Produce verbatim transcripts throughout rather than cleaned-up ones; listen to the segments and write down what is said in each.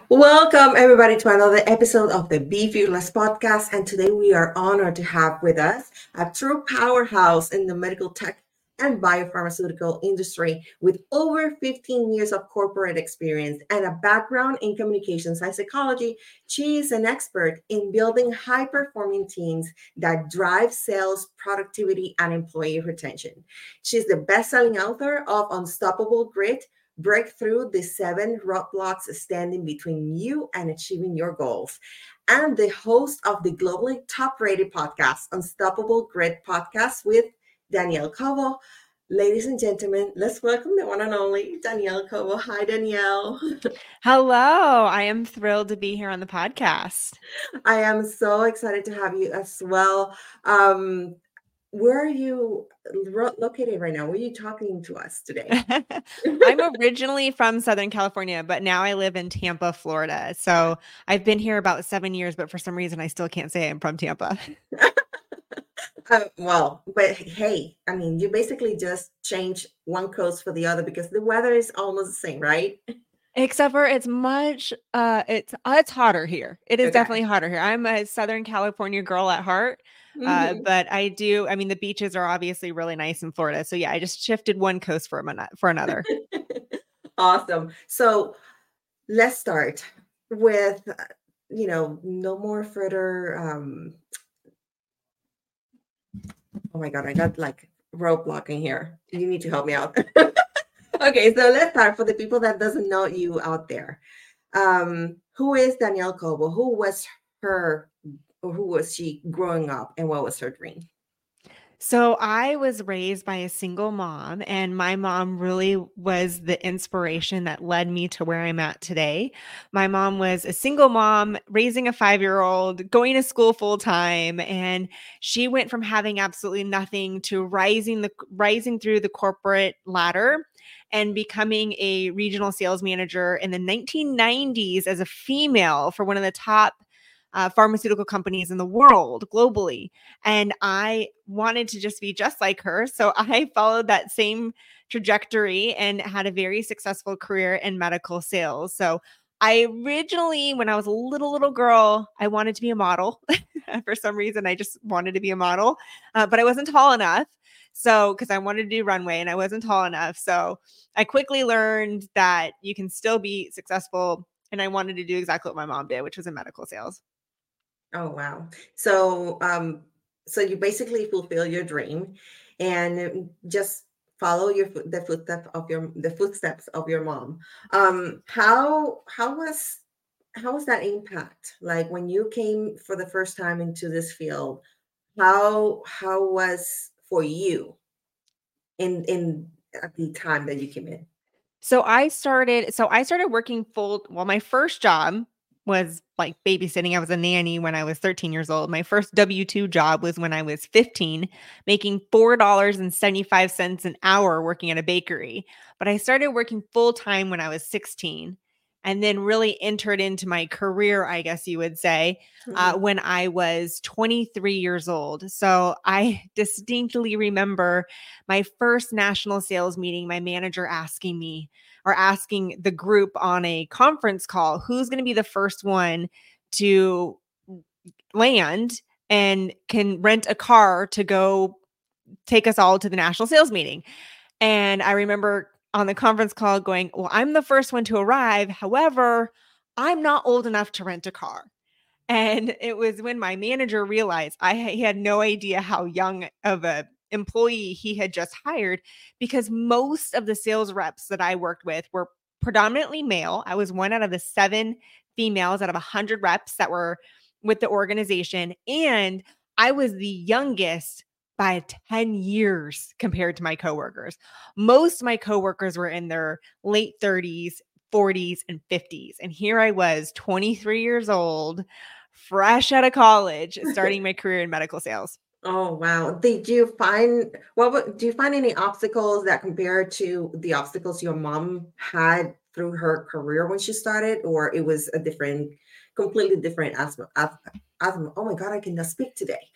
Welcome, everybody, to another episode of the Be Fearless podcast. And today we are honored to have with us a true powerhouse in the medical tech and biopharmaceutical industry with over fifteen years of corporate experience and a background in communications and psychology. She is an expert in building high performing teams that drive sales, productivity, and employee retention. She's the best selling author of Unstoppable Grit. Break through the seven roadblocks standing between you and achieving your goals. And the host of the globally top rated podcast, Unstoppable Grit Podcast with Danielle Cobo. Ladies and gentlemen, let's welcome the one and only Danielle Cobo. Hi, Danielle. Hello, I am thrilled to be here on the podcast. I am so excited to have you as well. Um, where are you ro- located right now? Where are you talking to us today? I'm originally from Southern California, but now I live in Tampa, Florida. So I've been here about seven years, but for some reason I still can't say I'm from Tampa. Uh, well, but hey, I mean, you basically just change one coast for the other because the weather is almost the same, right? Except for it's much uh it's uh, it's hotter here. It is Okay. definitely hotter here. I'm a Southern California girl at heart. Uh, hmm but I do, I mean, the beaches are obviously really nice in Florida. So yeah, I just shifted one coast for a minute for another. Awesome. So let's start with, uh, you know, no more further. Um, oh my God, I got like roadblock in here. You need to help me out. Okay, so let's start for the people that doesn't know you out there. Um, who is Danielle Cobo? Who was her, or who was she growing up, and what was her dream? So I was raised by a single mom, and my mom really was the inspiration that led me to where I'm at today. My mom was a single mom raising a five year old, going to school full time, and she went from having absolutely nothing to rising the rising through the corporate ladder and becoming a regional sales manager in the nineteen nineties as a female for one of the top uh, pharmaceutical companies in the world globally. And I wanted to just be just like her. So I followed that same trajectory and had a very successful career in medical sales. So I originally, when I was a little, little girl, I wanted to be a model. For some reason, I just wanted to be a model, uh, but I wasn't tall enough. So, because I wanted to do runway and I wasn't tall enough. So I quickly learned that you can still be successful. And I wanted to do exactly what my mom did, which was in medical sales. Oh wow. So um so you basically fulfill your dream and just follow your foot the footsteps of your the footsteps of your mom. Um how how was how was that impact? Like when you came for the first time into this field, how how was for you in in at the time that you came in? So I started so I started working full well, my first job was like babysitting. I was a nanny when I was thirteen years old. My first W two job was when I was fifteen, making four dollars and seventy-five cents an hour working at a bakery. But I started working full time when I was sixteen and then really entered into my career, I guess you would say, uh, Mhm. when I was twenty-three years old. So I distinctly remember my first national sales meeting, my manager asking me, or asking the group on a conference call, who's going to be the first one to land and can rent a car to go take us all to the national sales meeting. And I remember on the conference call going, well, I'm the first one to arrive. However, I'm not old enough to rent a car. And it was when my manager realized I he had no idea how young of a employee he had just hired, because most of the sales reps that I worked with were predominantly male. I was one out of the seven females out of one hundred reps that were with the organization, and I was the youngest by ten years compared to my coworkers. Most of my coworkers were in their late thirties, forties, and fifties. And here I was, twenty-three years old, fresh out of college, starting my career in medical sales. Oh wow. Did you find what wa- do you find any obstacles that compare to the obstacles your mom had through her career when she started, or it was a different completely different asthma, asthma. Oh my God, I cannot speak today.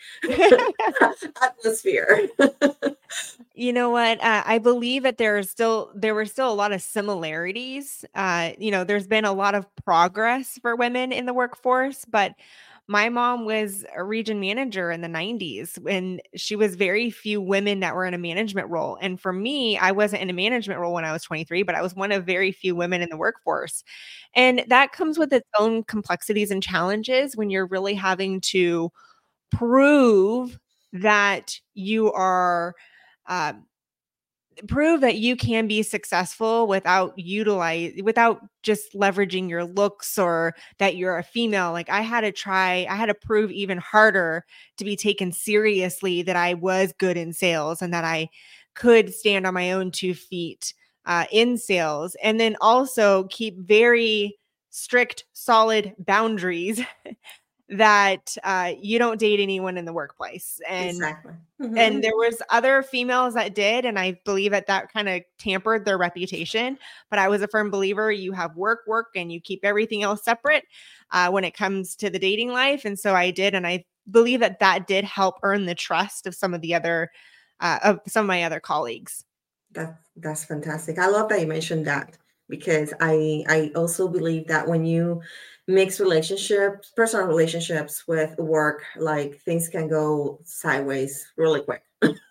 Atmosphere. You know what? Uh, I believe that there are still there were still a lot of similarities. Uh, you know, there's been a lot of progress for women in the workforce, but my mom was a region manager in the nineties when she was very few women that were in a management role. And for me, I wasn't in a management role when I was twenty-three, but I was one of very few women in the workforce. And that comes with its own complexities and challenges when you're really having to prove that you are um, prove that you can be successful without utilize without just leveraging your looks or that you're a female. Like I had to try, I had to prove even harder to be taken seriously that I was good in sales and that I could stand on my own two feet uh, in sales, and then also keep very strict, solid boundaries that uh, you don't date anyone in the workplace. And Exactly. Mm-hmm. and there was other females that did, and I believe that that kind of tampered their reputation. But I was a firm believer you have work, work, and you keep everything else separate uh, when it comes to the dating life. And so I did, and I believe that that did help earn the trust of some of the other uh, of some of my other colleagues. That that's fantastic. I love that you mentioned that because I I also believe that when you mix relationships, personal relationships with work, like things can go sideways really quick.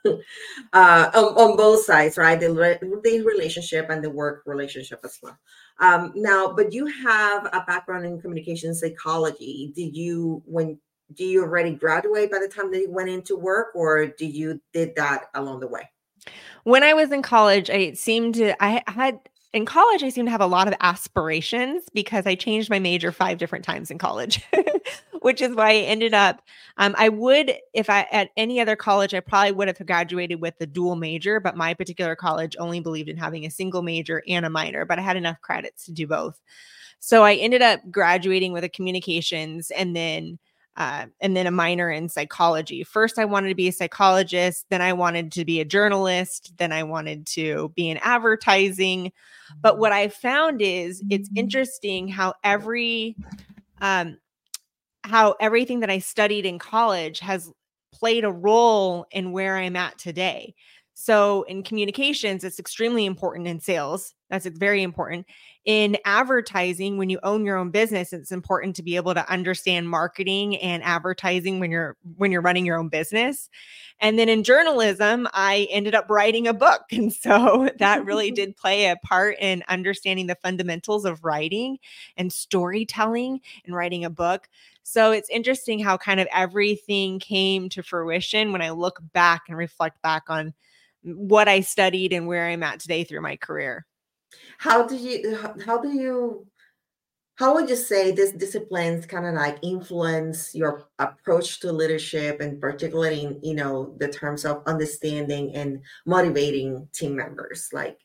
uh, on, on both sides, right? The, re- the relationship and the work relationship as well. Um, now, but you have a background in communication psychology. Did you when do you already graduate by the time that you went into work, or did you did that along the way? When I was in college, I seemed to I had in college, I seemed to have a lot of aspirations because I changed my major five different times in college, which is why I ended up. Um, I would, if I at any other college, I probably would have graduated with a dual major, but my particular college only believed in having a single major and a minor, but I had enough credits to do both. So I ended up graduating with a communications and then uh, and then a minor in psychology. First, I wanted to be a psychologist. Then I wanted to be a journalist. Then I wanted to be in advertising. But what I found is it's interesting how every um, how everything that I studied in college has played a role in where I'm at today. So in communications, it's extremely important in sales. That's very important. In advertising, when you own your own business, it's important to be able to understand marketing and advertising when you're when you're running your own business. And then in journalism, I ended up writing a book. And so that really did play a part in understanding the fundamentals of writing and storytelling and writing a book. So it's interesting how kind of everything came to fruition when I look back and reflect back on what I studied and where I'm at today through my career. How do you how, how do you how would you say these disciplines kind of like influence your approach to leadership and particularly in, you know, the terms of understanding and motivating team members? Like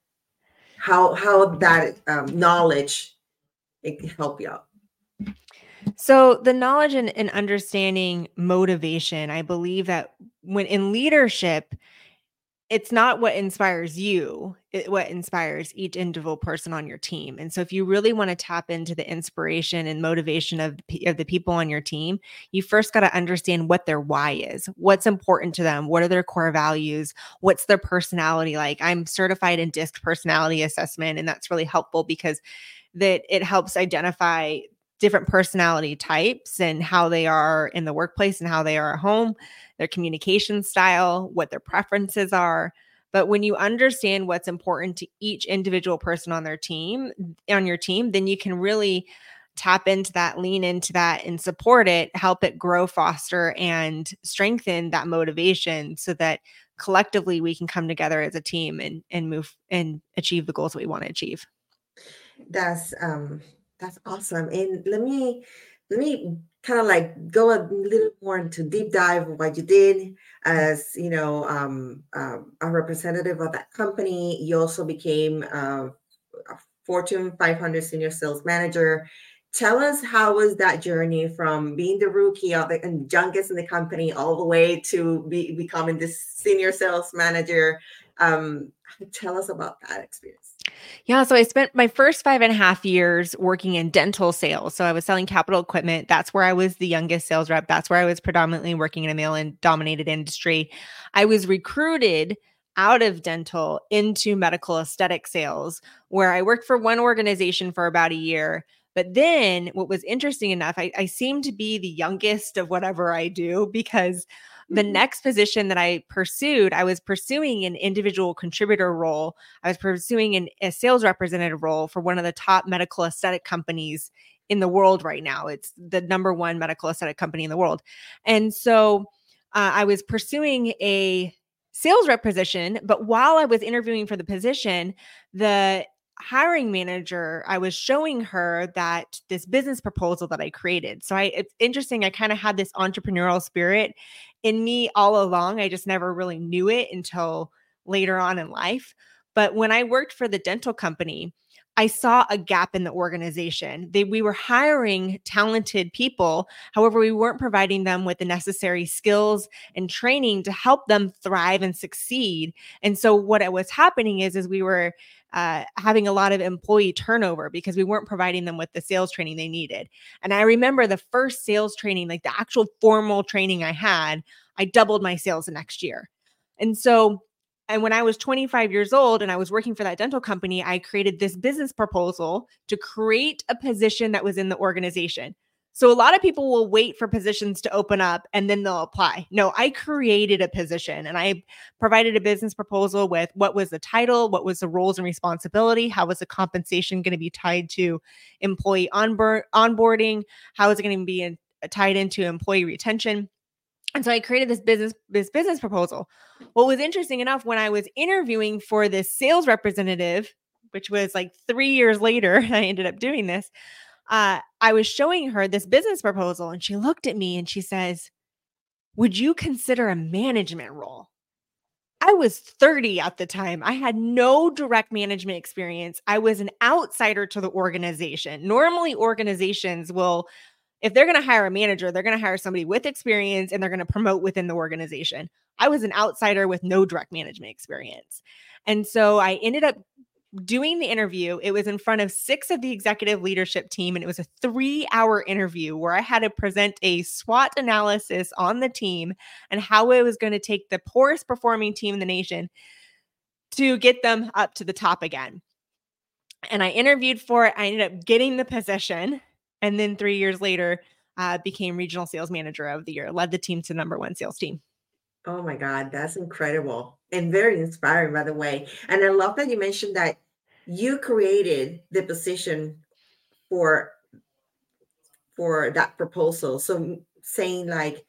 how how that um, knowledge it can help you out? So the knowledge and, and understanding motivation, I believe that when in leadership, it's not what inspires you, it, what inspires each individual person on your team. And so if you really want to tap into the inspiration and motivation of, of the people on your team, you first got to understand what their why is, what's important to them, what are their core values, what's their personality like. I'm certified in DISC personality assessment, and that's really helpful because that it helps identify different personality types and how they are in the workplace and how they are at home, their communication style, what their preferences are. But when you understand what's important to each individual person on their team, on your team, then you can really tap into that, lean into that and support it, help it grow, foster, and strengthen that motivation so that collectively we can come together as a team and, and move and achieve the goals that we want to achieve. That's um that's awesome. And let me let me kind of like go a little more into deep dive of what you did as you know um, um, a representative of that company. You also became uh, a Fortune five hundred senior sales manager. Tell us how was that journey from being the rookie of the and youngest in the company all the way to be, becoming this senior sales manager. Um, tell us about that experience. Yeah. So I spent my first five and a half years working in dental sales. So I was selling capital equipment. That's where I was the youngest sales rep. That's where I was predominantly working in a male and dominated industry. I was recruited out of dental into medical aesthetic sales, where I worked for one organization for about a year. But then what was interesting enough, I, I seem to be the youngest of whatever I do, because the next position that I pursued, I was pursuing an individual contributor role. I was pursuing an, a sales representative role for one of the top medical aesthetic companies in the world right now. It's the number one medical aesthetic company in the world. And so uh, I was pursuing a sales rep position, but while I was interviewing for the position, the hiring manager, I was showing her that this business proposal that I created. So I, it's interesting. I kind of had this entrepreneurial spirit in me all along. I just never really knew it until later on in life. But when I worked for the dental company, I saw a gap in the organization. They, we were hiring talented people. However, we weren't providing them with the necessary skills and training to help them thrive and succeed. And so what was happening is, is we were uh, having a lot of employee turnover because we weren't providing them with the sales training they needed. And I remember the first sales training, like the actual formal training I had, I doubled my sales the next year. And so And when I was twenty-five years old and I was working for that dental company, I created this business proposal to create a position that was in the organization. So a lot of people will wait for positions to open up and then they'll apply. No, I created a position and I provided a business proposal with what was the title, what was the roles and responsibility, how was the compensation going to be tied to employee onboard, onboarding, how is it going to be in, tied into employee retention. And so I created this business, this business proposal. What was interesting enough, when I was interviewing for this sales representative, which was like three years later, I ended up doing this, uh, I was showing her this business proposal and she looked at me and she says, "Would you consider a management role?" I was thirty at the time. I had no direct management experience. I was an outsider to the organization. Normally, organizations will, if they're going to hire a manager, they're going to hire somebody with experience and they're going to promote within the organization. I was an outsider with no direct management experience. And so I ended up doing the interview. It was in front of six of the executive leadership team, and it was a three-hour interview where I had to present a SWOT analysis on the team and how it was going to take the poorest performing team in the nation to get them up to the top again. And I interviewed for it. I ended up getting the position. And then three years later, uh, became regional sales manager of the year, led the team to number one sales team. Oh my God, that's incredible and very inspiring, by the way. And I love that you mentioned that you created the position for for that proposal. So saying like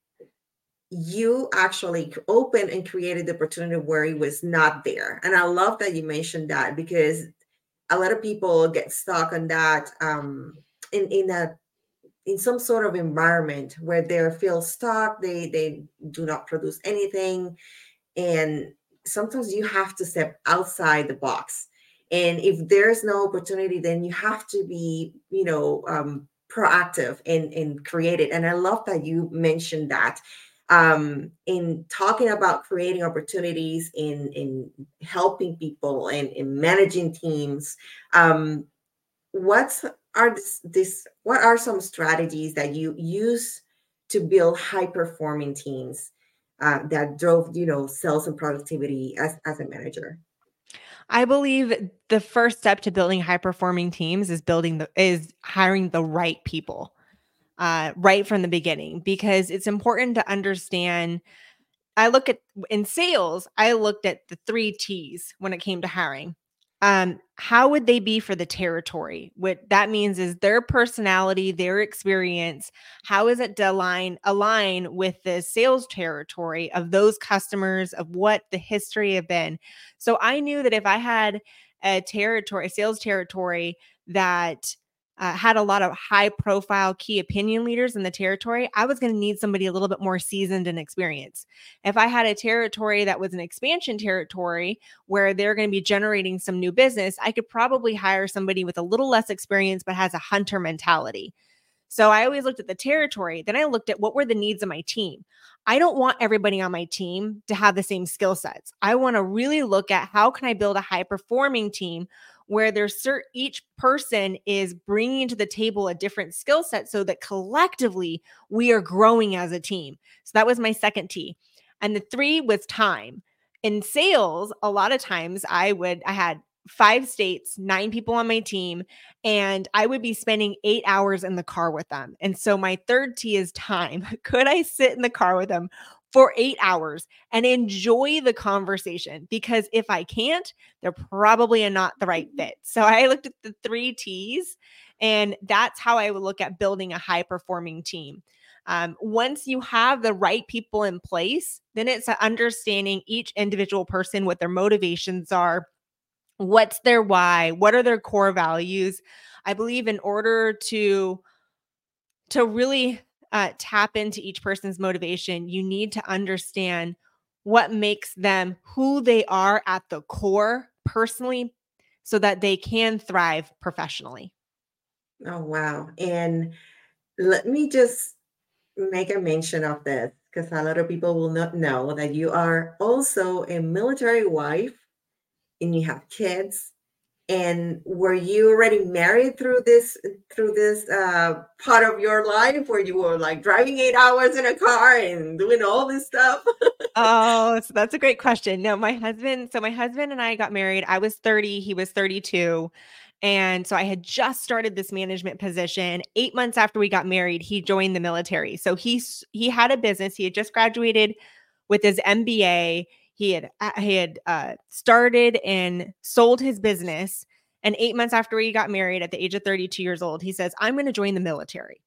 you actually opened and created the opportunity where it was not there. And I love that you mentioned that, because a lot of people get stuck on that um, in in a in some sort of environment where they feel stuck, they they do not produce anything. And sometimes you have to step outside the box. And if there's no opportunity, then you have to be, you know, um, proactive and, and create it. And I love that you mentioned that um, in talking about creating opportunities, in, in helping people and in managing teams. Um, what's are this, this what are some strategies that you use to build high performing teams uh, that drove, you know, sales and productivity as, as a manager? I believe the first step to building high performing teams is building the is hiring the right people uh, right from the beginning, because it's important to understand. I look at in sales, I looked at the three T's when it came to hiring. Um, how would they be for the territory? What that means is their personality, their experience. How is it to align align with the sales territory of those customers, of what the history have been? So I knew that if I had a territory, a sales territory that uh, had a lot of high profile key opinion leaders in the territory, I was going to need somebody a little bit more seasoned and experienced. If I had a territory that was an expansion territory where they're going to be generating some new business, I could probably hire somebody with a little less experience but has a hunter mentality. So I always looked at the territory. Then I looked at what were the needs of my team. I don't want everybody on my team to have the same skill sets. I want to really look at how can I build a high performing team where there's certain, each person is bringing to the table a different skill set so that collectively we are growing as a team. So that was my second T. And the three was time. In sales, a lot of times I would, I had five states, nine people on my team, and I would be spending eight hours in the car with them. And so my third T is time. Could I sit in the car with them for eight hours and enjoy the conversation? Because if I can't, they're probably not the right fit. So I looked at the three T's, and that's how I would look at building a high performing team. Um, once you have the right people in place, then it's understanding each individual person, what their motivations are, what's their why, what are their core values. I believe in order to, to really uh, tap into each person's motivation, you need to understand what makes them who they are at the core personally so that they can thrive professionally. Oh, wow. And let me just make a mention of this because a lot of people will not know that you are also a military wife and you have kids. And were you already married through this through this uh, part of your life where you were like driving eight hours in a car and doing all this stuff? Oh, so that's a great question. No, my husband, so my husband and I got married. I was thirty, he was thirty-two. And so I had just started this management position. Eight months after we got married, he joined the military. So he he had a business. He had just graduated with his M B A. He had he had uh, started and sold his business. And eight months after we got married, at the age of thirty-two years old, he says, "I'm going to join the military."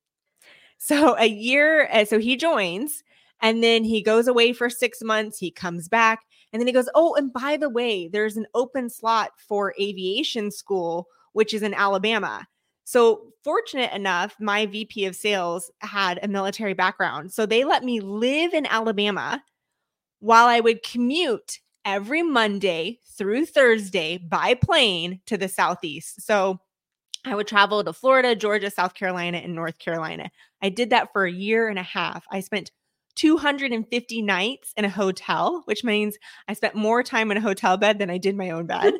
So a year, uh, so he joins, and then he goes away for six months. He comes back, and then he goes, "Oh, and by the way, there's an open slot for aviation school, which is in Alabama." So fortunate enough, my V P of sales had a military background. So they let me live in Alabama while I would commute every Monday through Thursday by plane to the Southeast. So I would travel to Florida, Georgia, South Carolina, and North Carolina. I did that for a year and a half. I spent two hundred fifty nights in a hotel, which means I spent more time in a hotel bed than I did my own bed.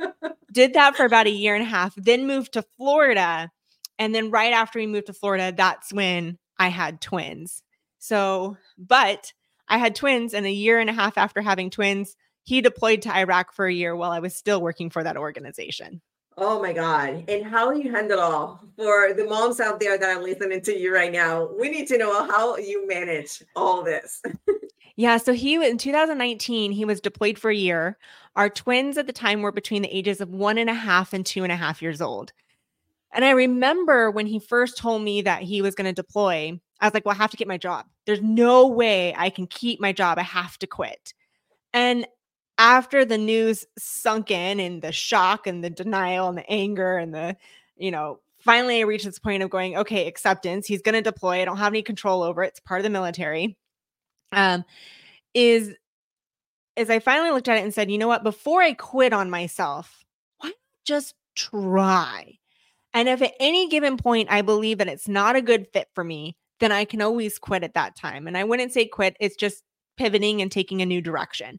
Did that for about a year and a half, then moved to Florida. And then right after we moved to Florida, that's when I had twins. So, but I had twins, and a year and a half after having twins, he deployed to Iraq for a year while I was still working for that organization. Oh my God. And how you handle all for the moms out there that are listening to you right now? We need to know how you manage all this. Yeah. So he, in two thousand nineteen, he was deployed for a year. Our twins at the time were between the ages of one and a half and two and a half years old. And I remember when he first told me that he was going to deploy, I was like, well, I have to get my job. There's no way I can keep my job. I have to quit. And after the news sunk in, and the shock and the denial and the anger and the, you know, finally I reached this point of going, okay, acceptance. He's going to deploy. I don't have any control over it. It's part of the military. Um, is, is I finally looked at it and said, you know what, before I quit on myself, why not just try? And if at any given point I believe that it's not a good fit for me, then I can always quit at that time. And I wouldn't say quit. It's just pivoting and taking a new direction.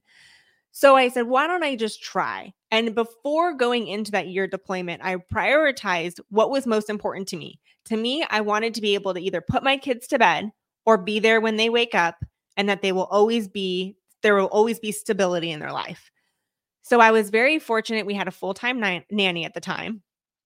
So I said, why don't I just try? And before going into that year deployment, I prioritized what was most important to me. To me, I wanted to be able to either put my kids to bed or be there when they wake up, and that they will always be, there will always be stability in their life. So I was very fortunate. We had a full-time ni- nanny at the time.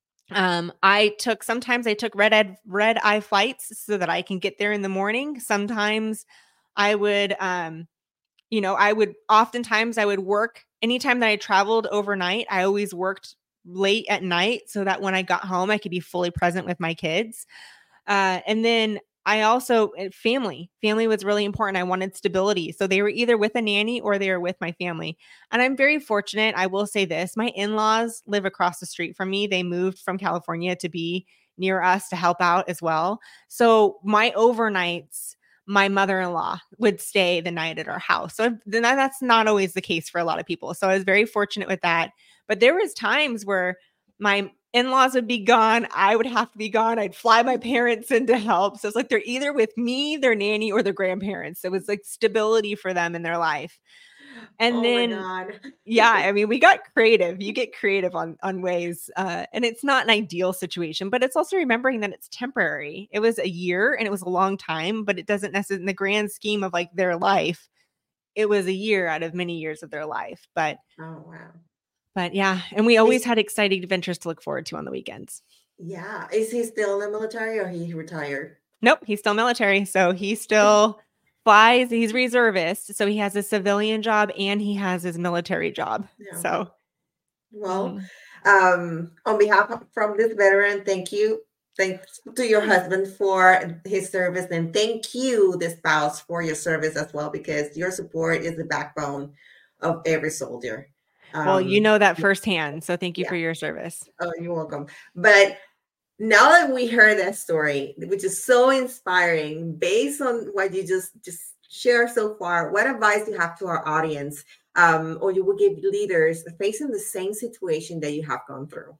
Um, I took, sometimes I took red ed, red eye flights so that I can get there in the morning. Sometimes I would, um, you know, I would, oftentimes I would work anytime that I traveled overnight. I always worked late at night so that when I got home, I could be fully present with my kids. Uh, and then I also, family, family was really important. I wanted stability. So they were either with a nanny or they were with my family. And I'm very fortunate. I will say this, my in-laws live across the street from me. They moved from California to be near us to help out as well. So my overnights, my mother-in-law would stay the night at our house. So then that's not always the case for a lot of people. So I was very fortunate with that. But there was times where my in-laws would be gone. I would have to be gone. I'd fly my parents in to help. So it's like they're either with me, their nanny, or their grandparents. So it was like stability for them in their life. And Oh my then, God. yeah, I mean, we got creative. You get creative on on ways, uh, and it's not an ideal situation, but it's also remembering that it's temporary. It was a year and it was a long time, but it doesn't necessarily, in the grand scheme of like their life, it was a year out of many years of their life. But Oh, wow. but yeah, and we always Is, had exciting adventures to look forward to on the weekends. yeah. Is he still in the military or he retired? Nope, he's still military, so he still flies. He's reservist, so he has a civilian job and he has his military job. Yeah. So, Well, mhm. um, on behalf of from this veteran, thank you. Thanks to your husband for his service, and thank you, the spouse, for your service as well, because your support is the backbone of every soldier. Well, you Um, know that firsthand, so thank you yeah. for your service. Oh, you're welcome. But now that we heard that story, which is so inspiring, based on what you just just shared so far, what advice do you have to our audience, um, or you would give leaders facing the same situation that you have gone through?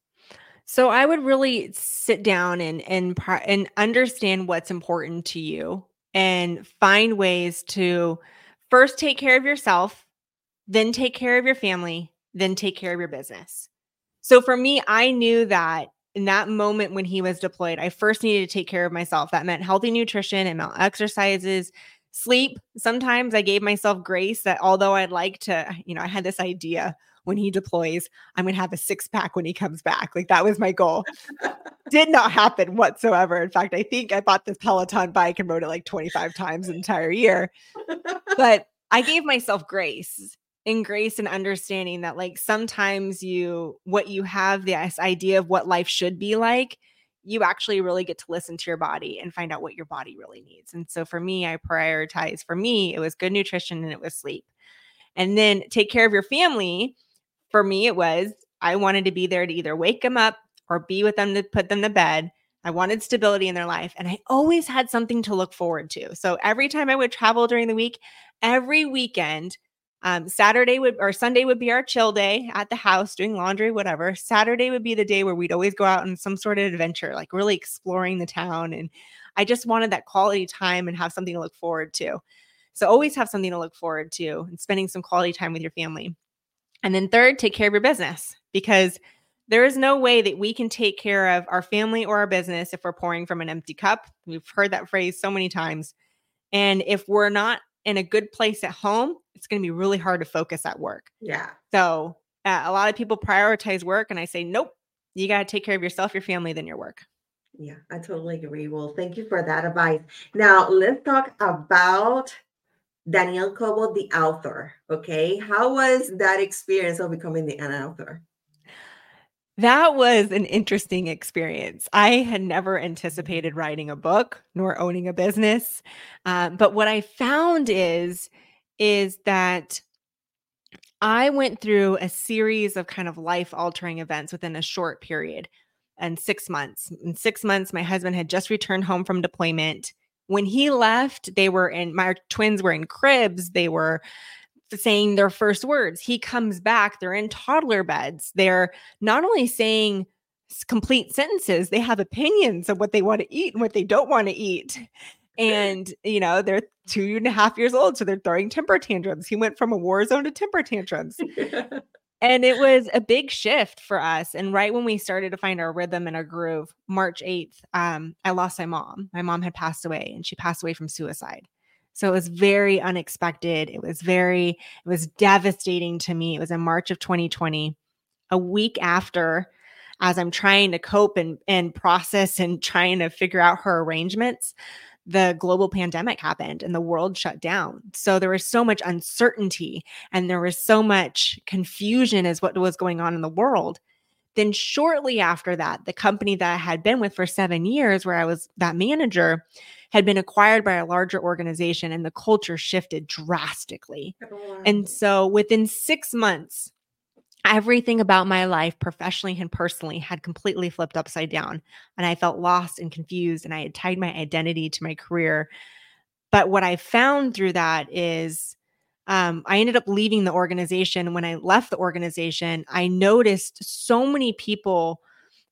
So I would really sit down and and pri- and understand what's important to you and find ways to first take care of yourself, then take care of your family, then take care of your business. So for me, I knew that in that moment when he was deployed, I first needed to take care of myself. That meant healthy nutrition, it meant exercises, sleep. Sometimes I gave myself grace that although I'd like to, you know, I had this idea when he deploys, I'm going to have a six pack when he comes back. Like that was my goal. Did not happen whatsoever. In fact, I think I bought this Peloton bike and rode it like twenty-five times an entire year. But I gave myself grace and grace and understanding that like sometimes you what you have this idea of what life should be like, you actually really get to listen to your body and find out what your body really needs. And so for me, I prioritize for me, it was good nutrition and it was sleep. And then take care of your family. For me, it was I wanted to be there to either wake them up or be with them to put them to bed. I wanted stability in their life. And I always had something to look forward to. So every time I would travel during the week, every weekend, um, Saturday would or Sunday would be our chill day at the house, doing laundry, whatever. Saturday would be the day where we'd always go out on some sort of adventure, like really exploring the town. And I just wanted that quality time and have something to look forward to. So always have something to look forward to and spending some quality time with your family. And then third, take care of your business because there is no way that we can take care of our family or our business if we're pouring from an empty cup. We've heard that phrase so many times. And if we're not in a good place at home, it's going to be really hard to focus at work. Yeah. So uh, a lot of people prioritize work. And I say, nope, you got to take care of yourself, your family, then your work. Yeah, I totally agree. Well, thank you for that advice. Now, let's talk about Danielle Cobo, the author. Okay. How was that experience of becoming the an author? That was an interesting experience. I had never anticipated writing a book nor owning a business. Uh, but what I found is, is that I went through a series of kind of life altering events within a short period and six months. In six months, my husband had just returned home from deployment. When he left, they were in, my twins were in cribs. They were saying their first words. He comes back, they're in toddler beds. They're not only saying complete sentences, they have opinions of what they want to eat and what they don't want to eat. And, you know, they're two and a half years old, so they're throwing temper tantrums. He went from a war zone to temper tantrums. And it was a big shift for us. And right when we started to find our rhythm and our groove, March eighth, um, I lost my mom. My mom had passed away, and she passed away from suicide. So it was very unexpected. It was very, it was devastating to me. It was in March of twenty twenty, a week after, as I'm trying to cope and, and process and trying to figure out her arrangements, the global pandemic happened and the world shut down. So there was so much uncertainty and there was so much confusion as what was going on in the world. Then shortly after that, the company that I had been with for seven years, where I was that manager, had been acquired by a larger organization and the culture shifted drastically. Oh, wow. And so within six months, everything about my life, professionally and personally, had completely flipped upside down. And I felt lost and confused, and I had tied my identity to my career. But what I found through that is um, I ended up leaving the organization. When I left the organization, I noticed so many people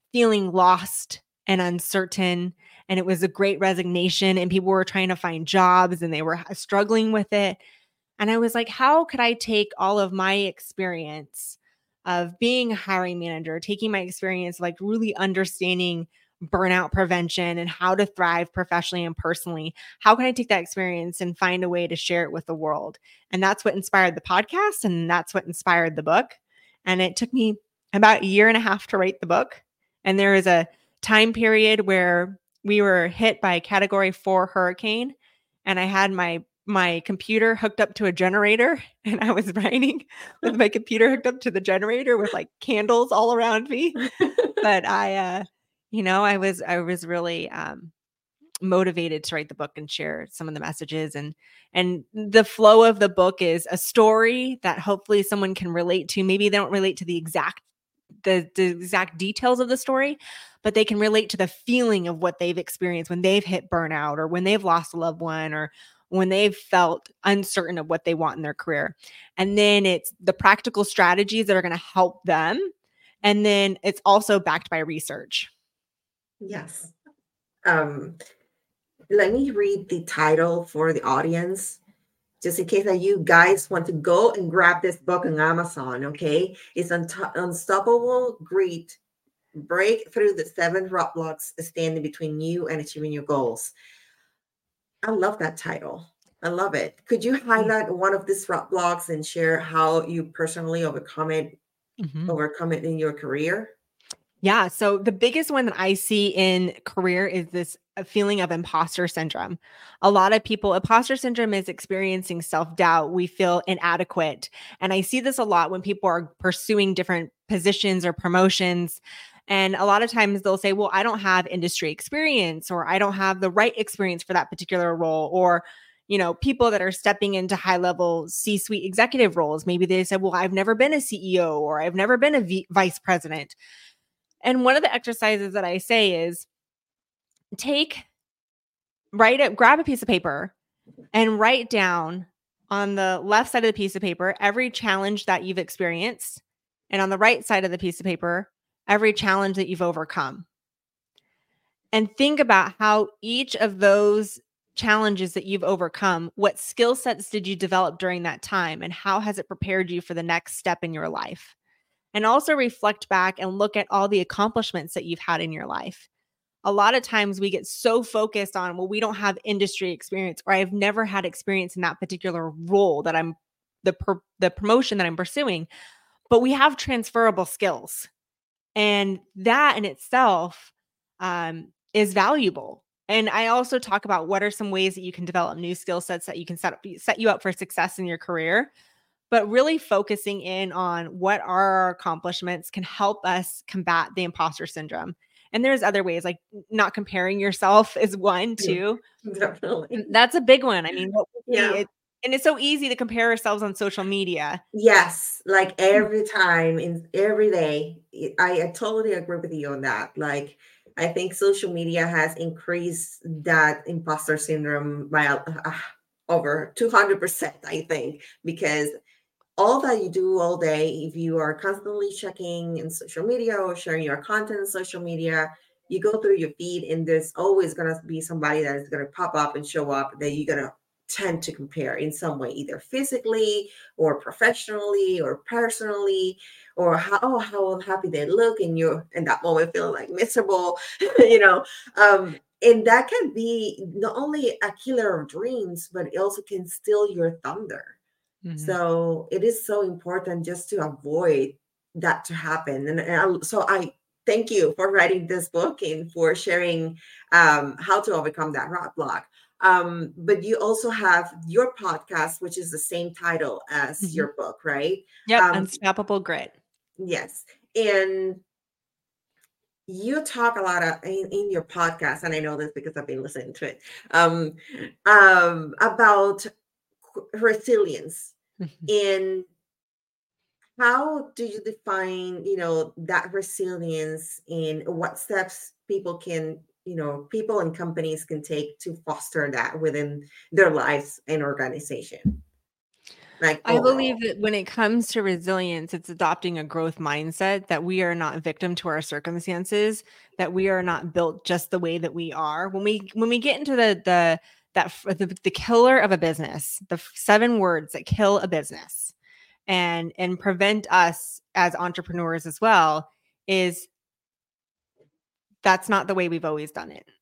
feeling lost and uncertain. And it was a great resignation, and people were trying to find jobs and they were struggling with it. And I was like, how could I take all of my experience of being a hiring manager, taking my experience, like really understanding burnout prevention and how to thrive professionally and personally? How can I take that experience and find a way to share it with the world? And that's what inspired the podcast. And that's what inspired the book. And it took me about a year and a half to write the book. And there is a time period where we were hit by a category four hurricane, and I had my my computer hooked up to a generator, and I was writing with my computer hooked up to the generator with like candles all around me. But I, uh, you know, I was I was really um, motivated to write the book and share some of the messages. And and the flow of the book is a story that hopefully someone can relate to. Maybe they don't relate to the exact the, the exact details of the story, but they can relate to the feeling of what they've experienced when they've hit burnout, or when they've lost a loved one, or when they've felt uncertain of what they want in their career. And then it's the practical strategies that are going to help them. And then it's also backed by research. Yes. Um, let me read the title for the audience, just in case that you guys want to go and grab this book on Amazon. Okay. It's Unt- Unstoppable Grit: Break Through the Seven Roadblocks Standing Between You and Achieving Your Goals. I love that title. I love it. Could you highlight one of these roadblocks and share how you personally overcome it, mm-hmm. overcome it in your career? Yeah. So the biggest one that I see in career is this feeling of imposter syndrome. A lot of people, imposter syndrome is experiencing self-doubt. We feel inadequate. And I see this a lot when people are pursuing different positions or promotions. And a lot of times they'll say, well, I don't have industry experience, or I don't have the right experience for that particular role. Or, you know, people that are stepping into high level C-suite executive roles, maybe they said, well, I've never been a C E O, or I've never been a v- vice president. And one of the exercises that I say is take, write it, grab a piece of paper and write down on the left side of the piece of paper every challenge that you've experienced, and on the right side of the piece of paper, every challenge that you've overcome. And think about how each of those challenges that you've overcome, what skill sets did you develop during that time, and how has it prepared you for the next step in your life? And also reflect back and look at all the accomplishments that you've had in your life. A lot of times we get so focused on, well, we don't have industry experience, or I've never had experience in that particular role that I'm, the, per, the promotion that I'm pursuing, but we have transferable skills. And that in itself um, is valuable. And I also talk about what are some ways that you can develop new skill sets that you can set up, set you up for success in your career. But really focusing in on what are our accomplishments can help us combat the imposter syndrome. And there's other ways, like not comparing yourself is one too. Yeah, definitely. That's a big one. I mean, what we yeah. see, it, and it's so easy to compare ourselves on social media. Yes. Like every time, in every day. I, I totally agree with you on that. Like, I think social media has increased that imposter syndrome by uh, over two hundred percent, I think, because all that you do all day, if you are constantly checking in social media or sharing your content in social media, you go through your feed and there's always going to be somebody that is going to pop up and show up that you're going to tend to compare in some way, either physically or professionally or personally, or how, oh, how happy they look, and you're in that moment feeling like miserable, you know. Um, and that can be not only a killer of dreams, but it also can steal your thunder. Mm-hmm. So it is so important just to avoid that to happen. And, and so I thank you for writing this book and for sharing um, how to overcome that roadblock. Um, but you also have your podcast, which is the same title as mm-hmm. your book, right? Yep, um, Unstoppable Grit. Yes. And you talk a lot of, in, in your podcast, and I know this because I've been listening to it, um, um, about resilience. And how do you define, you know, that resilience, and what steps people can, you know, people and companies can take to foster that within their lives and organization? like I believe overall? that when it comes to resilience, it's adopting a growth mindset that we are not victim to our circumstances, that we are not built just the way that we are. When we when we get into the the that f- the, the killer of a business, the f- seven words that kill a business and and prevent us as entrepreneurs as well is that's not the way we've always done it,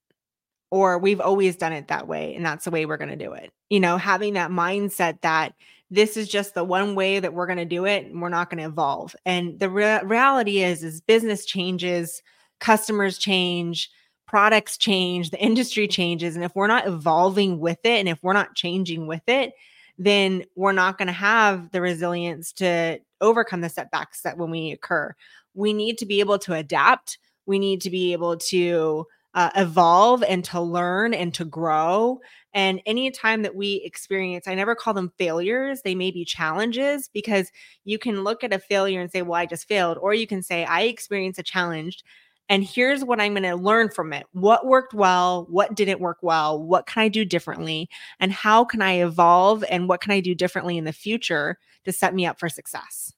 or we've always done it that way and that's the way we're going to do it. You know, having that mindset that this is just the one way that we're going to do it and we're not going to evolve. And the re- reality is is business changes, customers change, products change, the industry changes, and if we're not evolving with it and if we're not changing with it, then we're not going to have the resilience to overcome the setbacks that when we occur. We need to be able to adapt. We need to be able to uh, evolve and to learn and to grow. And anytime that we experience, I never call them failures, they may be challenges, because you can look at a failure and say, well, I just failed. Or you can say, I experienced a challenge and here's what I'm going to learn from it. What worked well? What didn't work well? What can I do differently? And how can I evolve? And what can I do differently in the future to set me up for success?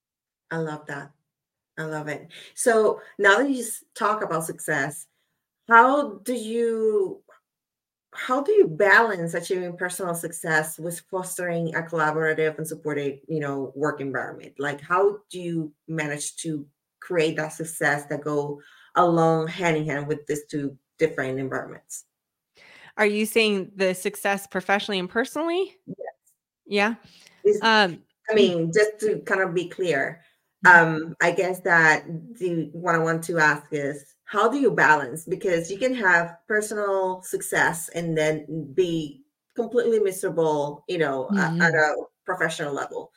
I love that. I love it. So now that you s- talk about success, how do you how do you balance achieving personal success with fostering a collaborative and supportive, you know, work environment? Like, how do you manage to create that success that go along hand in hand with these two different environments? Are you saying the success professionally and personally? Yeah. Is Um, I mean, just to kind of be clear, um, I guess that the what I want to ask is how do you balance? Because you can have personal success and then be completely miserable, you know, a- at Mhm. a professional level.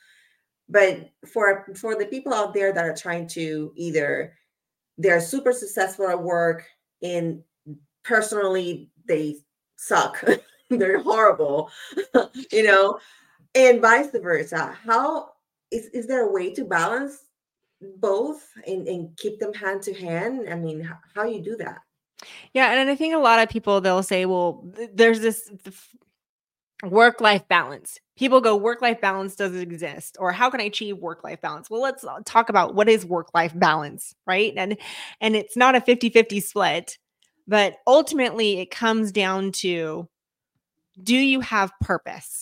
But for for the people out there that are trying to either they're super successful at work and personally they suck, they're horrible, you know, and vice versa. How is is there a way to balance both and, and keep them hand to hand? I mean, how, how you do that? Yeah, and I think a lot of people they'll say, "Well, th- there's this work-life balance." People go, "Work-life balance doesn't exist," or "How can I achieve work-life balance?" Well, let's uh, talk about what is work-life balance, right? And and it's not a fifty-fifty split, but ultimately it comes down to, do you have purpose?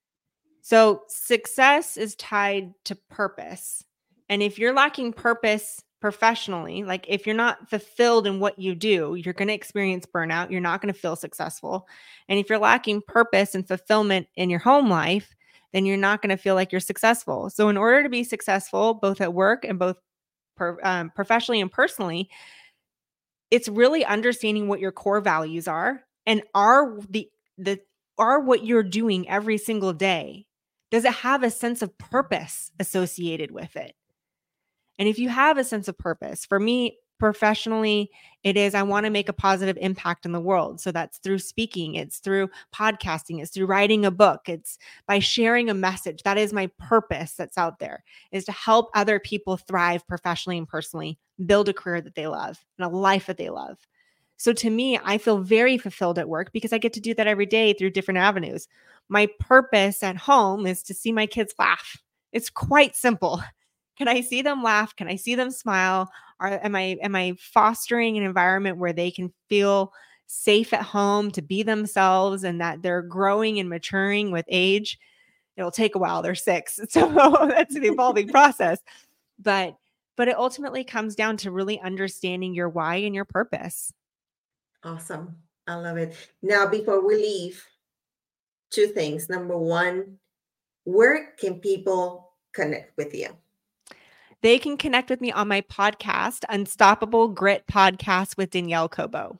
So success is tied to purpose. And if you're lacking purpose professionally, like if you're not fulfilled in what you do, you're going to experience burnout. You're not going to feel successful. And if you're lacking purpose and fulfillment in your home life, then you're not going to feel like you're successful. So, in order to be successful, both at work and both per, um, professionally and personally, it's really understanding what your core values are and are the the are what you're doing every single day, does it have a sense of purpose associated with it? And if you have a sense of purpose, for me professionally, it is I want to make a positive impact in the world. So that's through speaking, it's through podcasting, it's through writing a book, it's by sharing a message. That is my purpose that's out there, is to help other people thrive professionally and personally, build a career that they love and a life that they love. So to me, I feel very fulfilled at work because I get to do that every day through different avenues. My purpose at home is to see my kids laugh. It's quite simple. Can I see them laugh? Can I see them smile? Are am I am I fostering an environment where they can feel safe at home to be themselves and that they're growing and maturing with age? It'll take a while. They're six. So that's an evolving process. But but it ultimately comes down to really understanding your why and your purpose. Awesome. I love it. Now, before we leave, two things. Number one, where can people connect with you? They can connect with me on my podcast, Unstoppable Grit Podcast with Danielle Kobo.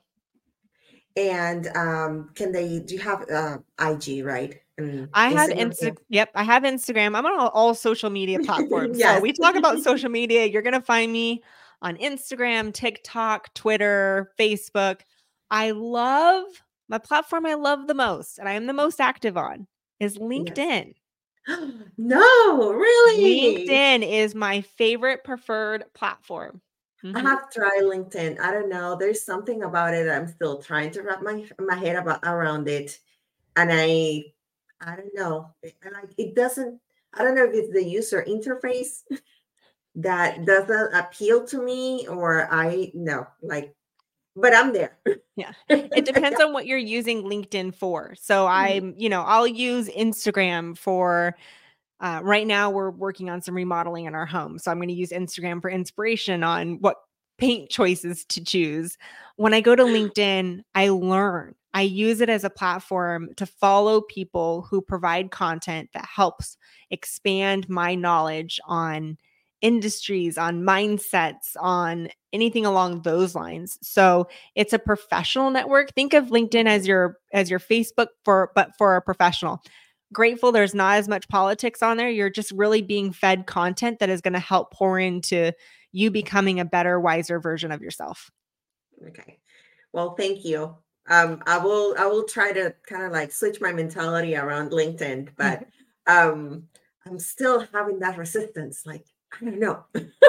And um, can they do you have uh, I G, right? And I have Instagram too? Insta yep, I have Instagram. I'm on all, all social media platforms. So Yes. we talk about social media. You're going to find me on Instagram, TikTok, Twitter, Facebook. I love my platform I love the most and I am the most active on is Yes. LinkedIn. No, really? LinkedIn is my favorite preferred platform. I Mhm. have tried LinkedIn. I don't know. There's something about it. I'm still trying to wrap my my head about around it, and I I don't know. It, I like it doesn't. I don't know if it's the user interface that doesn't appeal to me, or I no, like, but I'm there. Yeah. It depends on what you're using LinkedIn for. So I'm, you know, I'll use Instagram for uh, right now we're working on some remodeling in our home. So I'm going to use Instagram for inspiration on what paint choices to choose. When I go to LinkedIn, I learn. I use it as a platform to follow people who provide content that helps expand my knowledge on industries, on mindsets, on anything along those lines. So it's a professional network. Think of LinkedIn as your as your Facebook for but for a professional. Grateful there's not as much politics on there. You're just really being fed content that is going to help pour into you becoming a better, wiser version of yourself. Okay. Well, thank you. Um, I will I will try to kind of like switch my mentality around LinkedIn, but um I'm still having that resistance. Like, I don't know.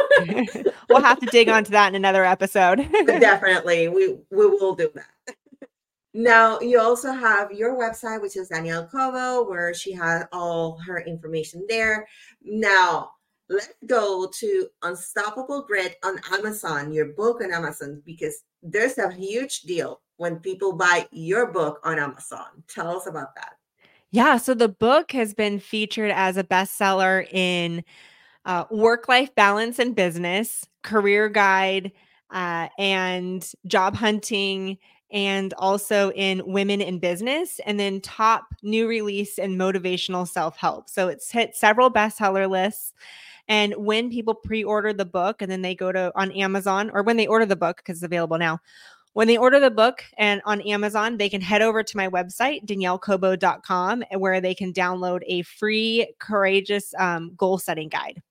We'll have to dig onto that in another episode. Definitely. We we will do that. Now, you also have your website, which is Danielle Cobo, where she has all her information there. Now, let's go to Unstoppable Grit on Amazon, your book on Amazon, because there's a huge deal when people buy your book on Amazon. Tell us about that. Yeah, so the book has been featured as a bestseller in uh, work-life balance and business, career guide, uh, and job hunting, and also in women in business, and then top new release and motivational self-help. So it's hit several bestseller lists. And when people pre-order the book and then they go to on Amazon, or when they order the book, because it's available now, when they order the book and on Amazon, they can head over to my website, danielle cobo dot com, where they can download a free courageous um, goal setting guide.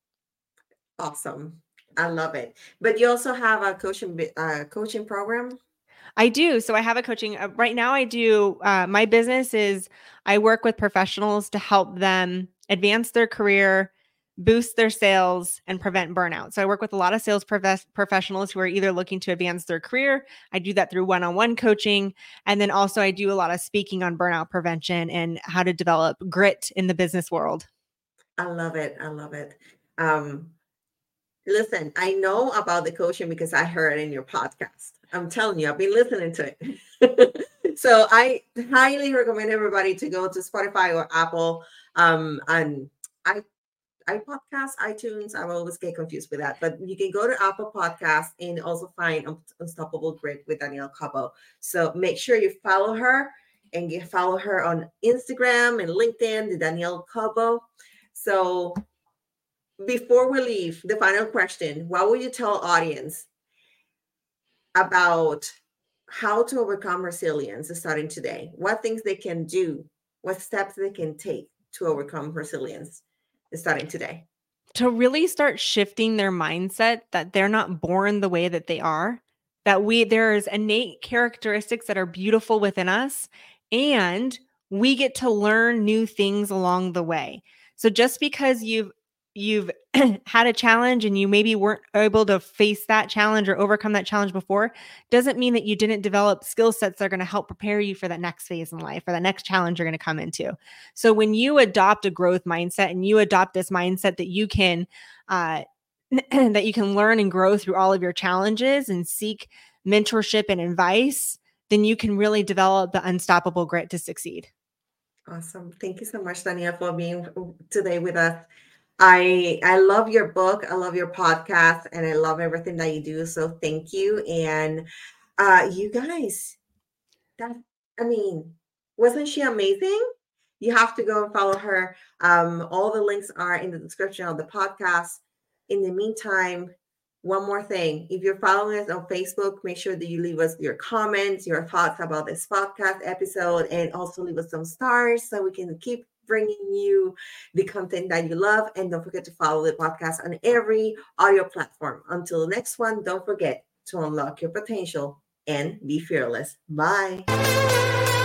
Awesome. I love it. But you also have a coaching uh, coaching program? I do. So I have a coaching uh, right now. I do. Uh, my business is I work with professionals to help them advance their career, boost their sales, and prevent burnout. So I work with a lot of sales prof- professionals who are either looking to advance their career. I do that through one-on-one coaching. And then also I do a lot of speaking on burnout prevention and how to develop grit in the business world. I love it. I love it. Um, Listen, I know about the coaching because I heard it in your podcast. I'm telling you, I've been listening to it. So I highly recommend everybody to go to Spotify or Apple. Um, and I I podcast, iTunes. I always get confused with that. But you can go to Apple Podcast and also find Unstoppable Grit with Danielle Cobo. So make sure you follow her, and you follow her on Instagram and LinkedIn, the Danielle Cobo. So before we leave, the final question: what would you tell audience about how to overcome resilience starting today? What things they can do? What steps they can take to overcome resilience starting today? To really start shifting their mindset that they're not born the way that they are, that we there's innate characteristics that are beautiful within us, and we get to learn new things along the way. So just because you've you've had a challenge and you maybe weren't able to face that challenge or overcome that challenge before doesn't mean that you didn't develop skill sets that are going to help prepare you for that next phase in life or the next challenge you're going to come into. So when you adopt a growth mindset and you adopt this mindset that you can uh, that you can learn and grow through all of your challenges and seek mentorship and advice, then you can really develop the unstoppable grit to succeed. Awesome. Thank you so much, Danielle, for being today with us. I I love your book. I love your podcast, and I love everything that you do. So thank you. And uh, you guys, that I mean, wasn't she amazing? You have to go and follow her. Um, all the links are in the description of the podcast. In the meantime, one more thing. If you're following us on Facebook, make sure that you leave us your comments, your thoughts about this podcast episode, and also leave us some stars so we can keep bringing you the content that you love. And don't forget to follow the podcast on every audio platform. Until the next one, don't forget to unlock your potential and be fearless. Bye.